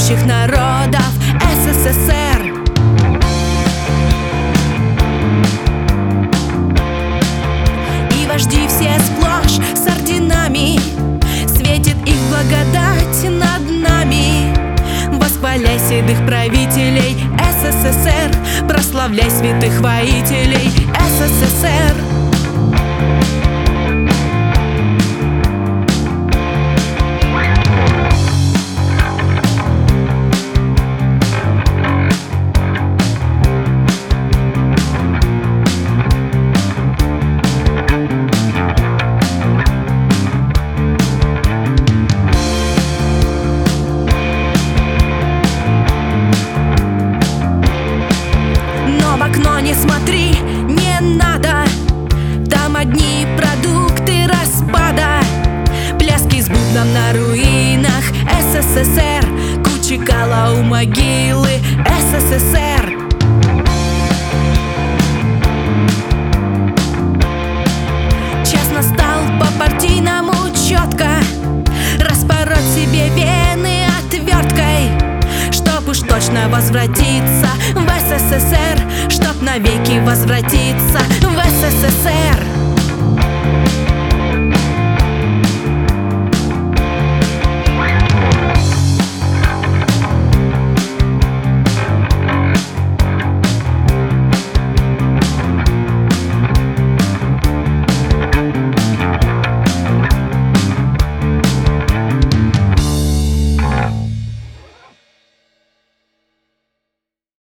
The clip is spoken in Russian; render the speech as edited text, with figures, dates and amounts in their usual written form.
рабочих народов СССР. И вожди все сплошь с орденами, светит их благодать над нами. Восхваляй седых правителей СССР, прославляй святых воителей СССР. В окно не смотри, не надо, там одни продукты распада. Пляски с бубном на руинах СССР, кучи кала у могилы СССР. Час настал по-партийному четко распороть себе вены отверткой, чтоб уж точно возвратиться в СССР, чтоб навеки возвратиться в СССР.